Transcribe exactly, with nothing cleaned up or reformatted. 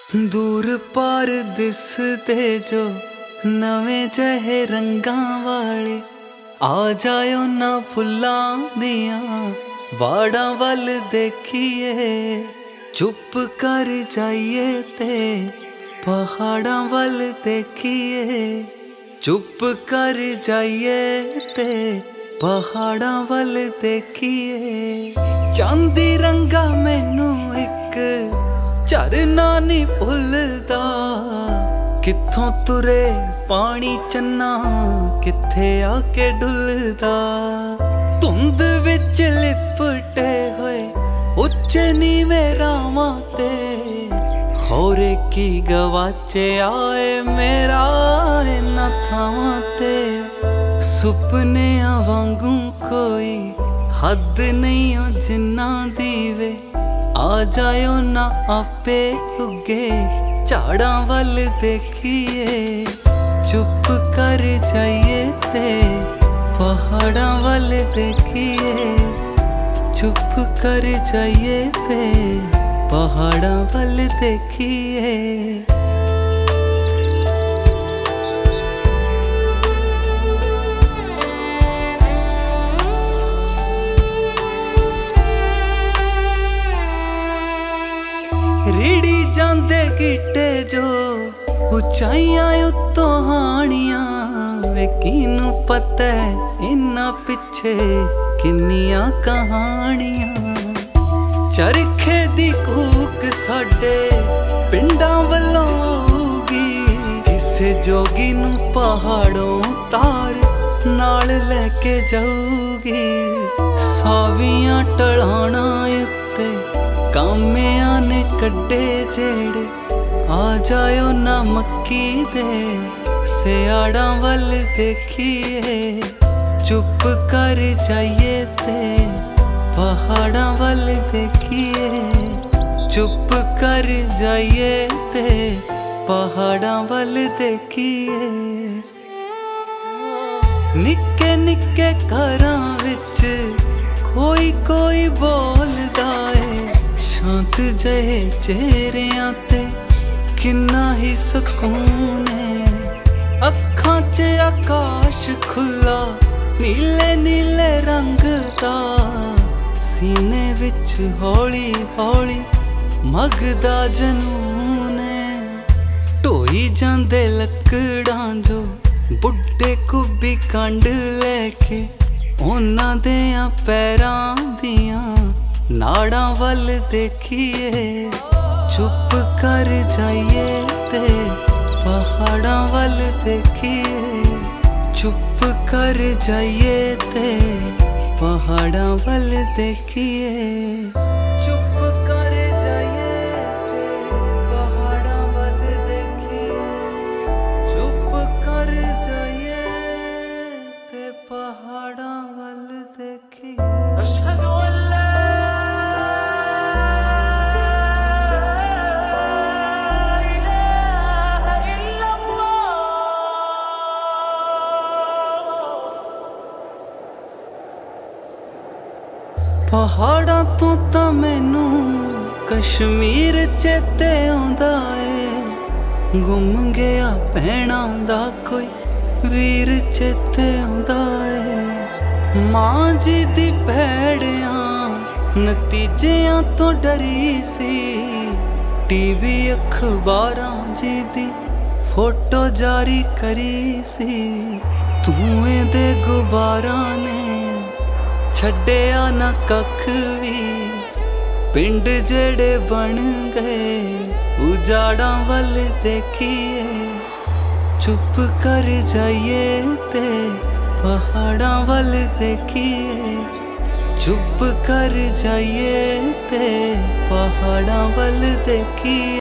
दूर पार दिसदे जो नवें जहे रंगां वाले, आ जायो ना फुल्लां दियां वाड़ां वल देखिए। चुप कर जाइए ते पहाड़ां वल देखिए। चुप कर जाइए ते पहाड़ां वल देखिए। चांदी रंगा मैनू एक झरना नी भुलदा, कित्थों तुरे पानी चन्ना कित्थे आके डुलदा। धुंद विच लिपटे होए उच्चे नीवें रावां ते, खौरे की गवाचे आए मेरा इन्हां थावां ते। सुपनियां वांगू कोई हद नहीं ओ जिन्ना दी वे, आ जायो ना आपे उगे झाड़ां वल देखिए। चुप कर जाइए ते पहाड़ां वल देखिए। चुप कर जाइए ते पहाड़ां वल देखिए। रीड़ी जांदे गिट्टे जो उचाइयां उत्तों हानियां, वे किनू पता है इन्ना पिछे किन्नियां कहानियां। चरखे दी कूक साडे पिंडां वल्लों आऊगी, किसे जोगी नू पहाड़ों तार नाल लेके जाऊगी। सावियां टलाना उत्ते कामियां ने कड्डे जेड़े, आ जायो ना मक्की दे सियाड़ां वल देखिए। चुप कर जाइए ते पहाड़ां वल देखिए। चुप कर जाइए ते पहाड़ां वल देखिए। निक्के निक्के घरां विच कोई कोई बोलदा है, शांत जहे चेहरियां ते किन्ना ही सुकून है। अखां च आकाश खुला नीले नीले रंग दा, सीने विच हौली हौली मगदा जनून है। ढोई जांदे लकड़ां जो बुड्ढे कुब्बी कंड लेके, उन्हां देयां पैरां दियां नाड़ां वल देखिए। चुप कर जाइए ते पहाड़ां वल देखिए। चुप कर जाइए ते पहाड़ां वल देखिए। चुप कर जाइए ते पहाड़ां वल देखिए। चुप कर जाइए ते पहाड़ां वल देखिए। अशहदु अल्ला पहाड़ां तो तां मैनू कश्मीर चेते आउंदा है। गुम गया भैणां दा कोई वीर चेते आउंदा है। मां जी दी भैड़ियां नतीजियां तो डरी सी, टीवी अखबारां जी दी फोटो जारी करी सी। धुएं दे गुबारां ने छड्डिया ना कख भी, पिंड जेड़े बन गए उजाड़ां वल देखिए। चुप कर जाइए ते पहाड़ां वल देखिए। चुप कर जाइए ते पहाड़ां वल देखिए।